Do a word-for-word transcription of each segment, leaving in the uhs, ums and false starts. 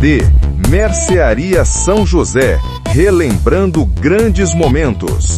D. Mercearia São José, relembrando grandes momentos.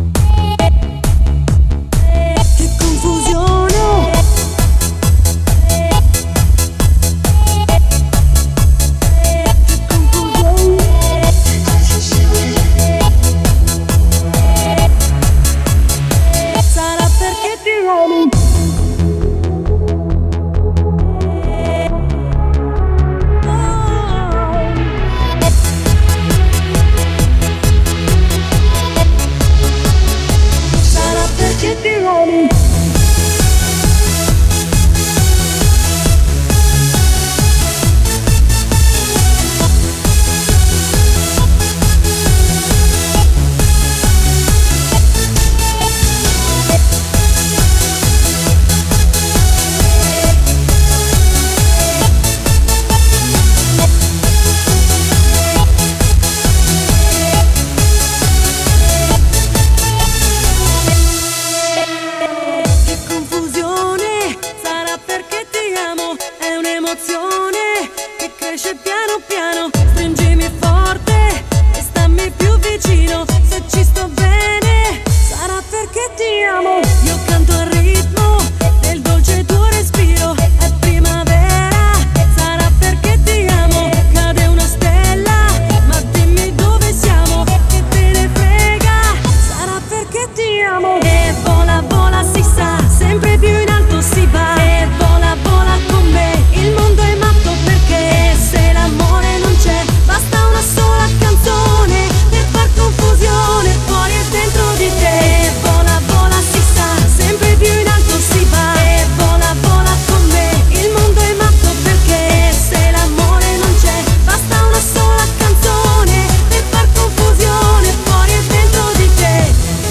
Che cresce piano piano, stringimi forte e stammi più vicino. Se ci sto bene sarà perché ti amo. Io canto al ritmo del dolce tuo respiro. È primavera, sarà perché ti amo. Cade una stella, ma dimmi dove siamo. Che te ne frega, sarà perché ti amo. E vola, vola, si sa, sempre più in alto si va. E vola, vola con me, il mondo è matto perché se l'amore non c'è basta una sola canzone per far confusione fuori e dentro di te. E vola, vola, si sa, sempre più in alto si va. E vola, vola con me, il mondo è matto perché se l'amore non c'è basta una sola canzone per far confusione fuori e dentro di te.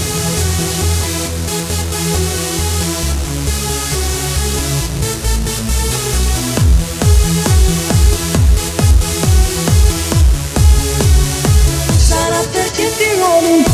Sarà perché ti amo.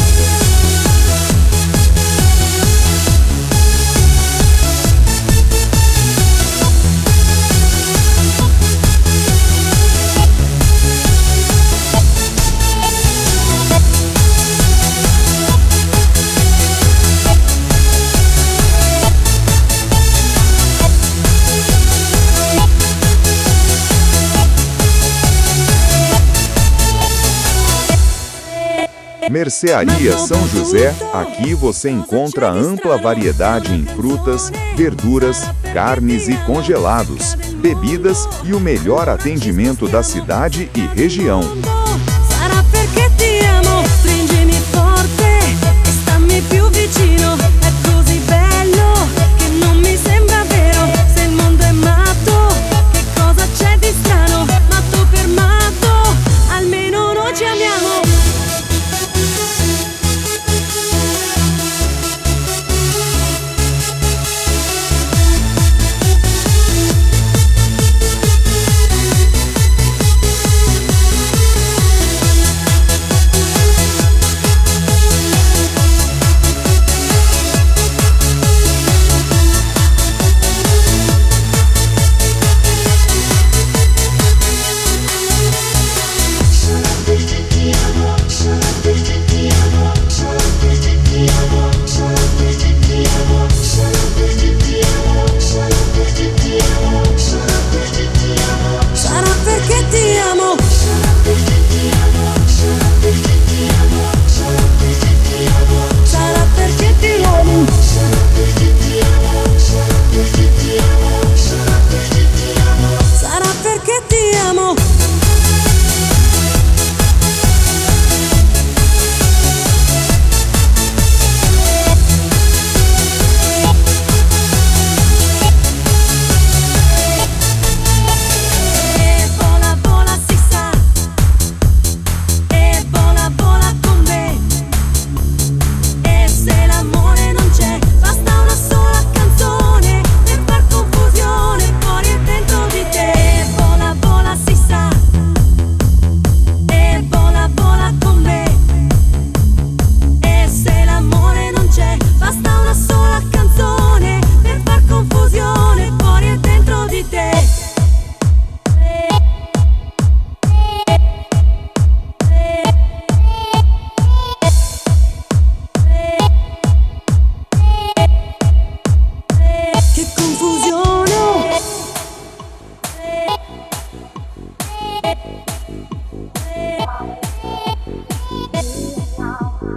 Mercearia São José, aqui você encontra ampla variedade em frutas, verduras, carnes e congelados, bebidas e o melhor atendimento da cidade e região. Sarà perché ti amo, stringimi forte e stammi più vicino. È così bello che non mi sembra vero. Se il mondo è matto, che cosa c'è di strano? Matto per matto, almeno noi ci amiamo.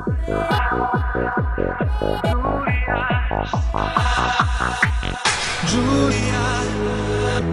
Giulia